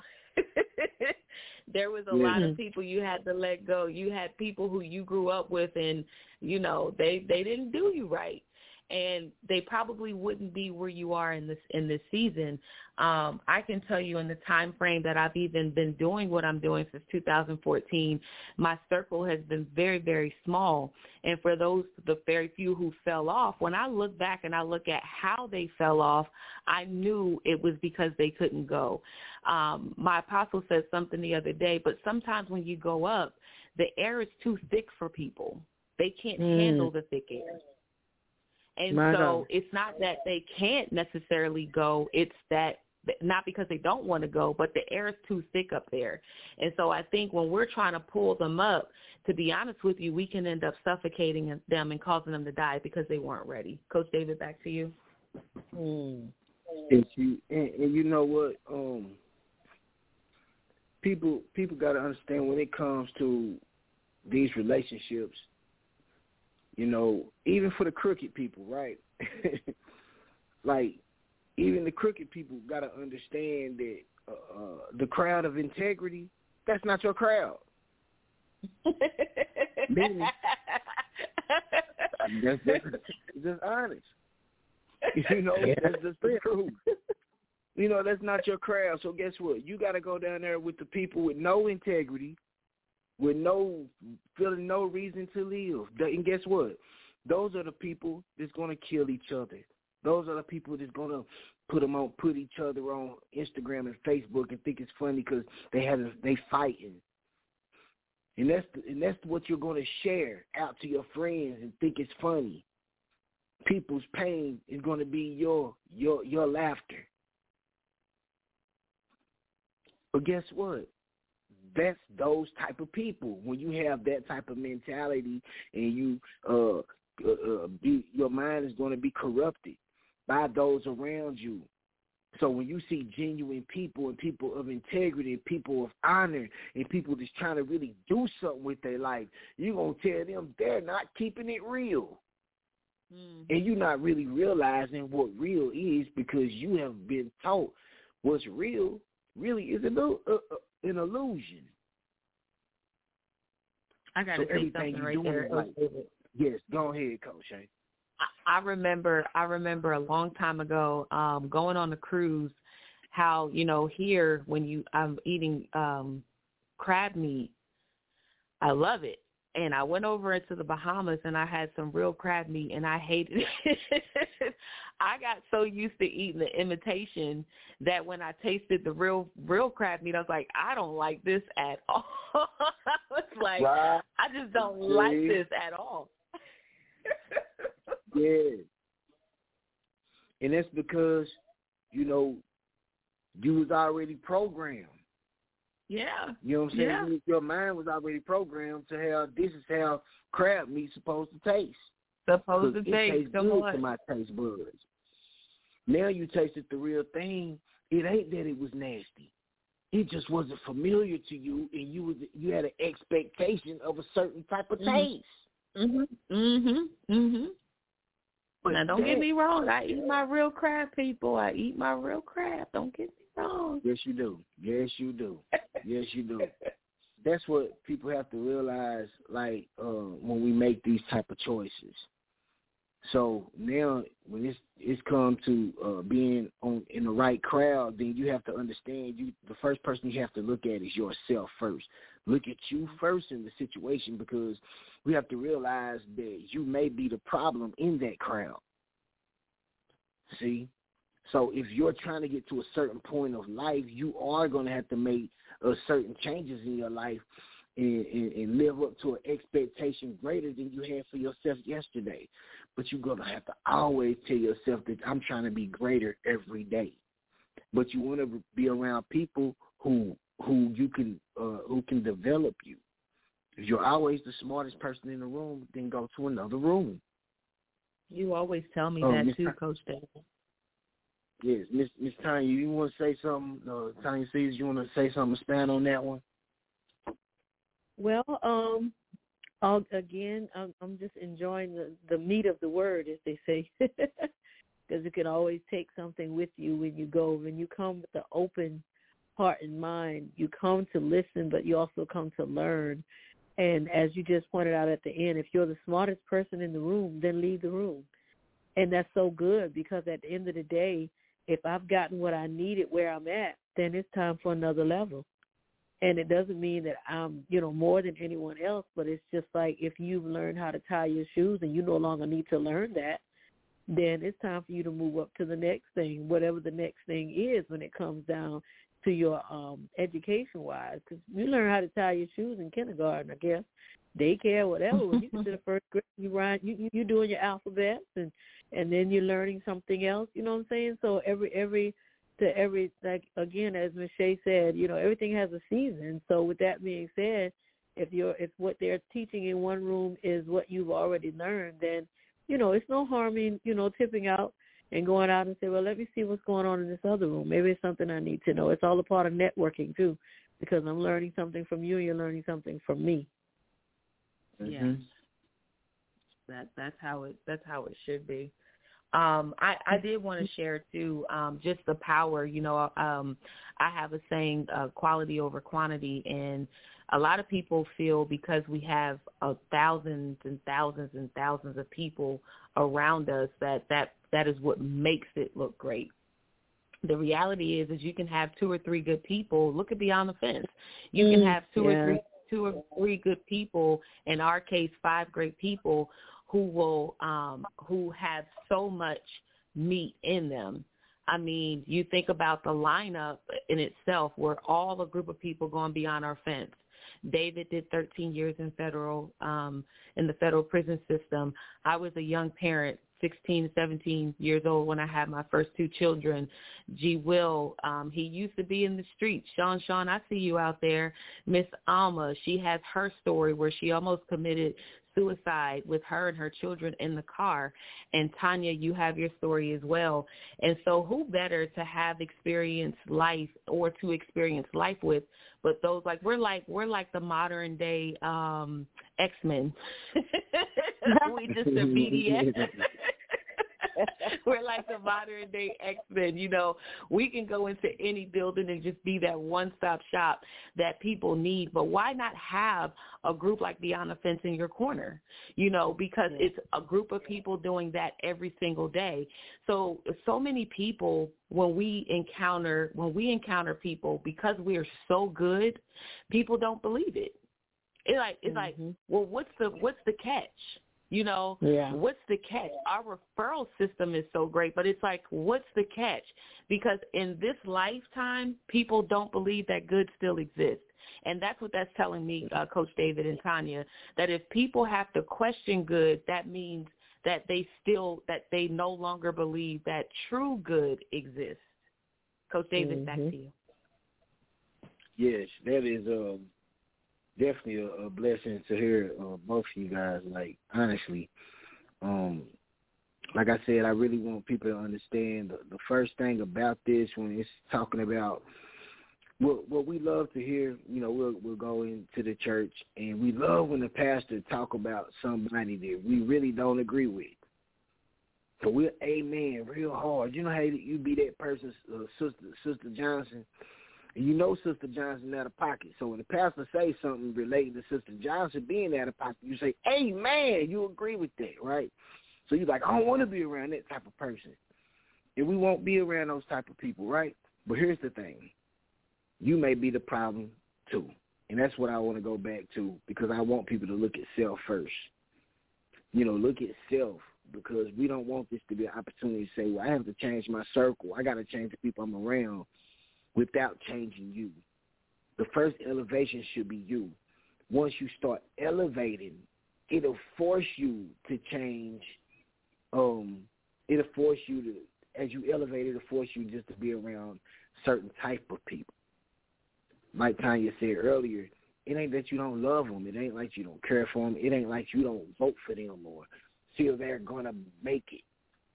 There was a lot of people you had to let go. You had people who you grew up with, and, you know, they didn't do you right. And they probably wouldn't be where you are in this season. I can tell you in the time frame that I've even been doing what I'm doing since 2014, my circle has been very, very small. And for the very few who fell off, when I look back and I look at how they fell off, I knew it was because they couldn't go. My apostle said something the other day, but sometimes when you go up, the air is too thick for people. They can't handle the thick air. And so it's not that they can't necessarily go. It's that not because they don't want to go, but the air is too thick up there. And so I think when we're trying to pull them up, to be honest with you, we can end up suffocating them and causing them to die because they weren't ready. Coach David, back to you. And you know what? People got to understand when it comes to these relationships, you know, even for the crooked people, right? Like, even the crooked people got to understand that the crowd of integrity, that's not your crowd. That's just honest. You know, that's just the truth. You know, that's not your crowd. So guess what? You got to go down there with the people with no integrity, with feeling no reason to live. And guess what? Those are the people that's going to kill each other. Those are the people that's going to put each other on Instagram and Facebook and think it's funny because they fighting. And that's what you're going to share out to your friends and think it's funny. People's pain is going to be your laughter. But guess what? That's those type of people. When you have that type of mentality and you your mind is going to be corrupted by those around you. So when you see genuine people and people of integrity and people of honor and people that's trying to really do something with their life, you're going to tell them they're not keeping it real. And you're not really realizing what real is because you have been taught what's real really is an illusion. I got to say something right there. Yes, go ahead, Coach Shane. I remember a long time ago going on a cruise, how, you know, here when I'm eating crab meat, I love it. And I went over into the Bahamas and I had some real crab meat and I hated it. I got so used to eating the imitation that when I tasted the real crab meat, I was like, I don't like this at all. I was like, I just don't like this at all. Yeah. And that's because, you know, you was already programmed. Yeah. You know what I'm saying? Yeah. Your mind was already programmed to how this is how crab meat's supposed to taste. Supposed to taste. It tastes good to my taste buds. Now you tasted the real thing. It ain't that it was nasty. It just wasn't familiar to you, and you had an expectation of a certain type of taste. But now, don't get me wrong. I eat my real crab, people. I eat my real crab. Don't get me wrong. Yes, you do. Yes, you do. Yes, you do. That's what people have to realize, like, when we make these type of choices. So now when it's come to being in the right crowd, then you have to understand the first person you have to look at is yourself first. Look at you first in the situation, because we have to realize that you may be the problem in that crowd. See? So if you're trying to get to a certain point of life, you are going to have to make certain changes in your life and live up to an expectation greater than you had for yourself yesterday. But you're going to have to always tell yourself that I'm trying to be greater every day. But you want to be around people who you can who can develop you. If you're always the smartest person in the room, then go to another room. You always tell me that too, Coach David. Yes, Miss Tanya, you want to say something? Tanya C's, you want to say something, expand on that one? Well, I'm just enjoying the meat of the word, as they say, because you can always take something with you when you go. When you come with an open heart and mind, you come to listen, but you also come to learn. And as you just pointed out at the end, if you're the smartest person in the room, then leave the room. And that's so good, because at the end of the day, if I've gotten what I needed where I'm at, then it's time for another level. And it doesn't mean that I'm, more than anyone else, but it's just like if you've learned how to tie your shoes and you no longer need to learn that, then it's time for you to move up to the next thing, whatever the next thing is when it comes down to your education-wise. Because you learn how to tie your shoes in kindergarten, I guess, daycare, whatever. When you get to the first grade, you're doing your alphabets, and then you're learning something else. You know what I'm saying? So every like again, as Ms. Shea said, everything has a season. So with that being said, if what they're teaching in one room is what you've already learned, then it's no harm in tipping out and going out and say, well, let me see what's going on in this other room. Maybe it's something I need to know. It's all a part of networking too, because I'm learning something from you and you're learning something from me. Yes, that's how it should be. I did want to share too, just the power. I have a saying, quality over quantity, and a lot of people feel because we have thousands and thousands and thousands of people around us that is what makes it look great. The reality is you can have 2 or 3 good people. Look at Beyond the Fence. You can have two or three good people. In our case, 5 great people who have so much meat in them. I mean, you think about the lineup in itself. We're all a group of people going beyond our fence. David did 13 years in the federal prison system. I was a young parent, 16, 17 years old when I had my first 2 children. G. Will, he used to be in the streets. Sean, I see you out there. Miss Alma, she has her story where she almost committed suicide with her and her children in the car. And Tanya, you have your story as well. And so who better to have experienced life or to experience life with, but those we're like the modern day X-Men. We just a BDS. We're like the modern day X-Men. We can go into any building and just be that one-stop shop that people need. But why not have a group like Beyond the Fence in your corner? Because it's a group of people doing that every single day. So many people, when we encounter people, because we are so good, people don't believe it. It's like, well, what's the catch? What's the catch? Our referral system is so great, but it's like, what's the catch? Because in this lifetime, people don't believe that good still exists. And that's what that's telling me, Coach David and Tanya, that if people have to question good, that means that they no longer believe that true good exists. Coach David, back to you. Yes, that is definitely a blessing to hear both of you guys. Like, honestly, like I said, I really want people to understand the first thing about this when it's talking about what we love to hear, we'll go into the church, and we love when the pastor talk about somebody that we really don't agree with. So we'll amen real hard. You know how you be that person's Sister Johnson, and Sister Johnson out of pocket. So when the pastor says something related to Sister Johnson being out of pocket, you say, amen, you agree with that, right? So you're like, I don't want to be around that type of person. And we won't be around those type of people, right? But here's the thing. You may be the problem, too. And that's what I want to go back to, because I want people to look at self first. Look at self, because we don't want this to be an opportunity to say, well, I have to change my circle. I got to change the people I'm around without changing you. The first elevation should be you. Once you start elevating, it'll force you to change. It'll force you to, as you elevate, it'll force you just to be around certain type of people. Like Tanya said earlier, it ain't that you don't love them. It ain't like you don't care for them. It ain't like you don't vote for them or feel they're going to make it.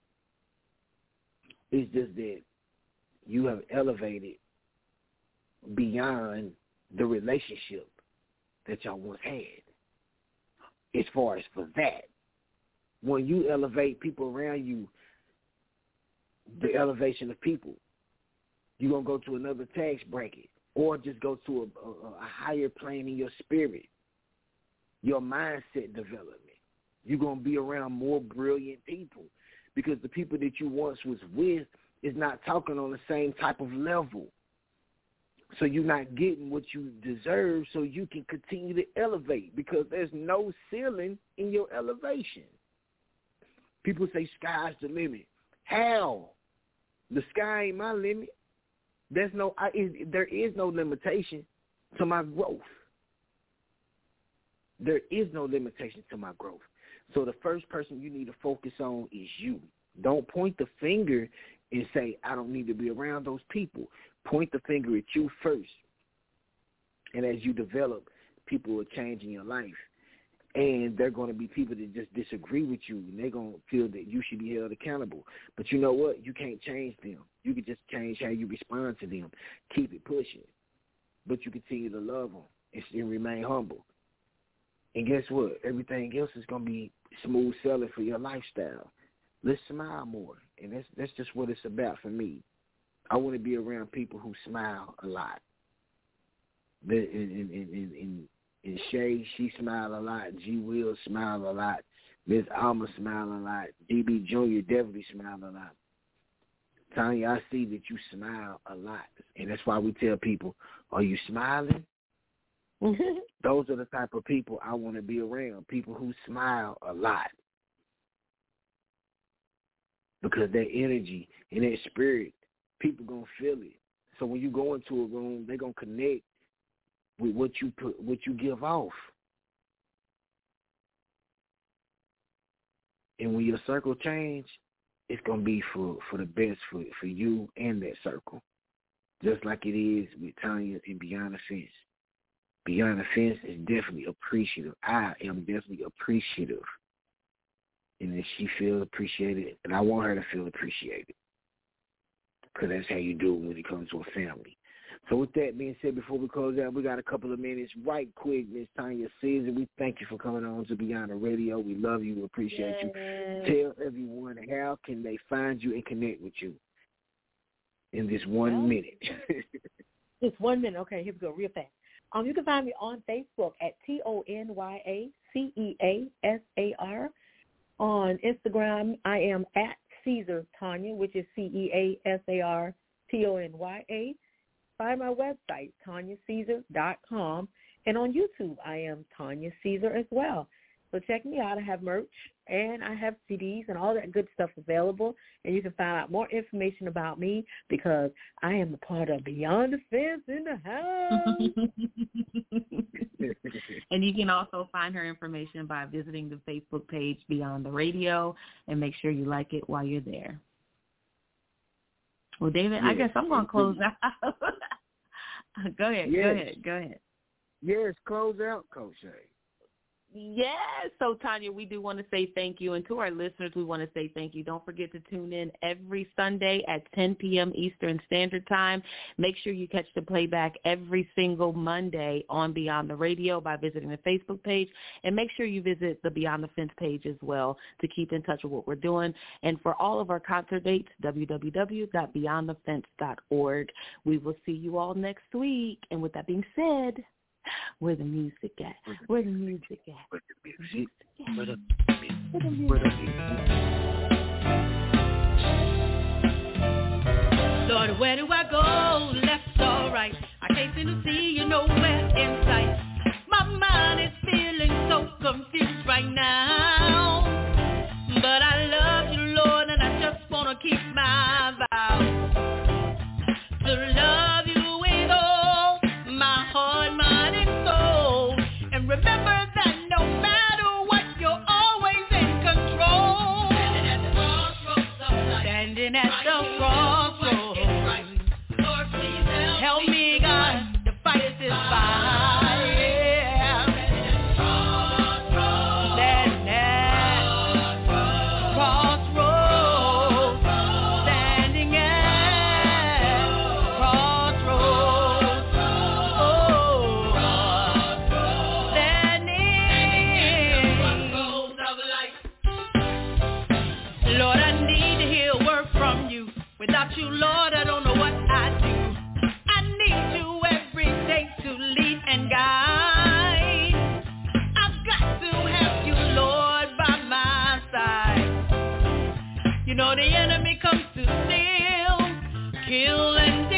It's just that you have elevated beyond the relationship that y'all once had. As far as for that, when you elevate people around you, the elevation of people, you're going to go to another tax bracket or just go to a higher plane in your spirit, your mindset development. You're going to be around more brilliant people because the people that you once was with is not talking on the same type of level. So you're not getting what you deserve, so you can continue to elevate because there's no ceiling in your elevation. People say sky's the limit. How? The sky ain't my limit. There is no limitation to my growth. There is no limitation to my growth. So the first person you need to focus on is you. Don't point the finger and say, I don't need to be around those people. Point the finger at you first. And as you develop, people will change in your life. And they're going to be people that just disagree with you, and they're going to feel that you should be held accountable. But you know what? You can't change them. You can just change how you respond to them. Keep it pushing. But you continue to love them and still remain humble. And guess what? Everything else is going to be smooth sailing for your lifestyle. Let's smile more. And that's just what it's about for me. I want to be around people who smile a lot. And Shay, she smiled a lot. G. Will smiled a lot. Miss Alma smiled a lot. DB Jr. definitely smiled a lot. Tanya, I see that you smile a lot. And that's why we tell people, are you smiling? Those are the type of people I want to be around, people who smile a lot. Because their energy and their spirit, people going to feel it. So when you go into a room, they're going to connect with what you give off. And when your circle change, it's going to be for the best for you and that circle. Just like it is with Tanya and Beyond the Fence. Beyond the Fence is definitely appreciative. I am definitely appreciative. And then she feels appreciated, and I want her to feel appreciated. Because that's how you do it when it comes to a family. So with that being said, before we close out, we got a couple of minutes right quick, Miss Tanya Caesar. We thank you for coming on to Beyond the Radio. We love you. We appreciate you. Tell everyone how can they find you and connect with you in this 1 minute. Just 1 minute. Okay, here we go, real fast. You can find me on Facebook at TonyaCeasar. On Instagram, I am at Caesar Tanya, which is CeasarTonya. Find my website, TonyaCeasar.com. And on YouTube, I am Tanya Caesar as well. So check me out. I have merch, and I have CDs and all that good stuff available. And you can find out more information about me because I am a part of Beyond the Fence in the house. And you can also find her information by visiting the Facebook page Beyond the Radio, and make sure you like it while you're there. Well, David, I guess I'm going to close out. Go ahead. Yes, close out, Coach A. Yes. So, Tanya, we do want to say thank you. And to our listeners, we want to say thank you. Don't forget to tune in every Sunday at 10 p.m. Eastern Standard Time. Make sure you catch the playback every single Monday on Beyond the Radio by visiting the Facebook page. And make sure you visit the Beyond the Fence page as well to keep in touch with what we're doing. And for all of our concert dates, www.beyondthefence.org. We will see you all next week. And with that being said, where the music at? Where the music at? Where the music? Where the music? Lord, where do I go? Left or right? I can't seem to see you nowhere in sight. My mind is feeling so confused right now. But I love you, Lord, and I just want to keep my vow to love you with all my heart, mind, and soul. And remember that no matter what, you're always in control. Standing at the crossroads. Help me, God, to fight this fight. Standing at crossroads. Standing at crossroads. Lord, I need to hear a word from you. Without you, Lord, I don't know what I do. I need you every day to lead and guide. I've got to have you, Lord, by my side. You know the enemy comes to steal, kill, and